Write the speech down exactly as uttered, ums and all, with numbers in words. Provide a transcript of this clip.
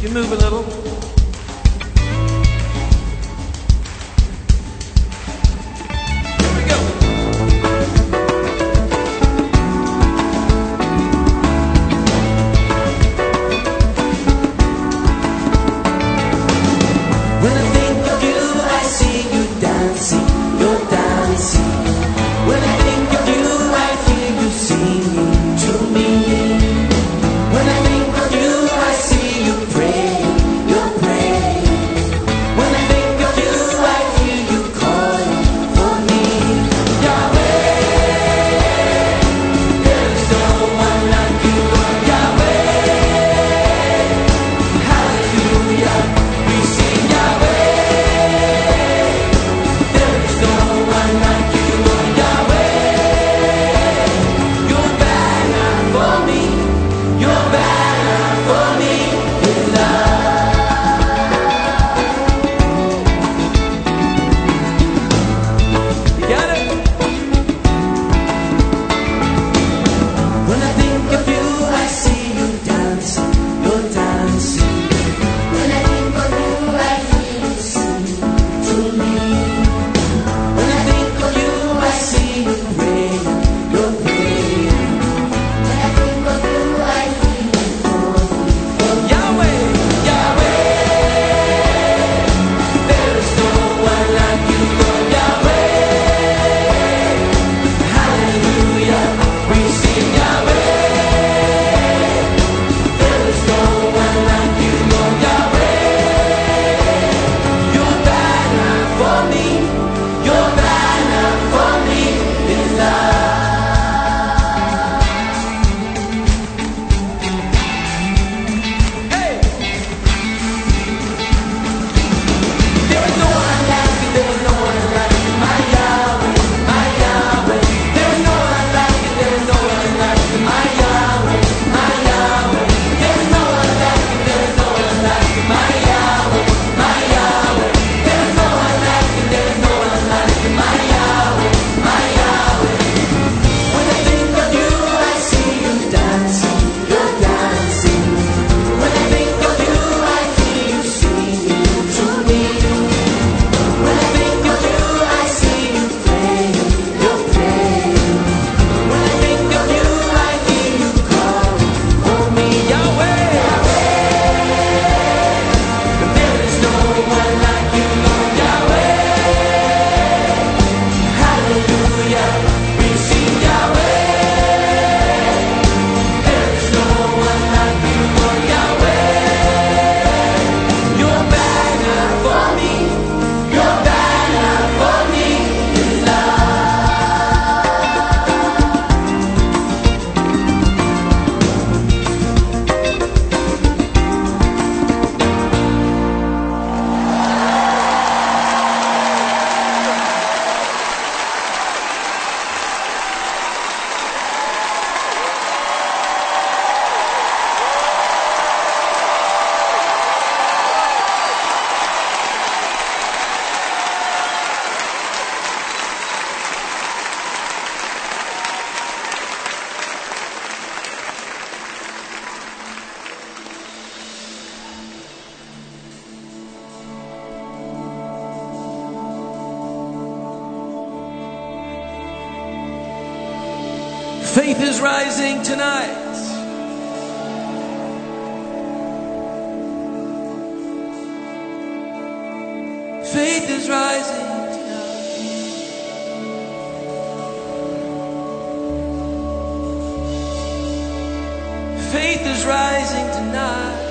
you move a little. Here we go. When I think of you, I see you dancing, you're dancing. When I think of you, I hear you singing to me. When I think of you, I see you praying, you're praying. When I think of you, I hear you calling for me. Yahweh, there is no one like you, Lord Yahweh. Hallelujah, we sing Yahweh. There is no one like you, Lord Yahweh. Your banner for me, your banner for me is love. You got it? When I think of you, I see you dancing, you're dancing. When I think of you, I hear you singing to me. When I think of you, I see you praying, you're praying. When I think of you, I hear you calling for me. Yahweh, Yahweh, there is no one like you, Lord Yahweh. Hallelujah, we sing Yahweh. There is no one like you, Lord Yahweh. Your banner for me, your banner for me is love. hey! There is no one like you, there is no one like you, my Yahweh, my Yahweh. There is no one like you, there is no one like you, my Yahweh, my Yahweh. There is no one like you, there is no one like you, my Yahweh, my Yahweh. There is no one like you, there is no one like you, my Yahweh, my Yahweh. When I think of you, I see you dancing, you're dancing. When I think of you, I hear you singing to me. When I think of you, I see you praying, you're praying. When I think of you, I hear you calling for me. Yahweh! There is no one like you, Lord Yahweh. Hallelujah, we sing Yahweh. There is no one like you, Lord Yahweh. Your banner for me, your banner for me is Faith is rising tonight. Faith is rising tonight. Faith is rising tonight.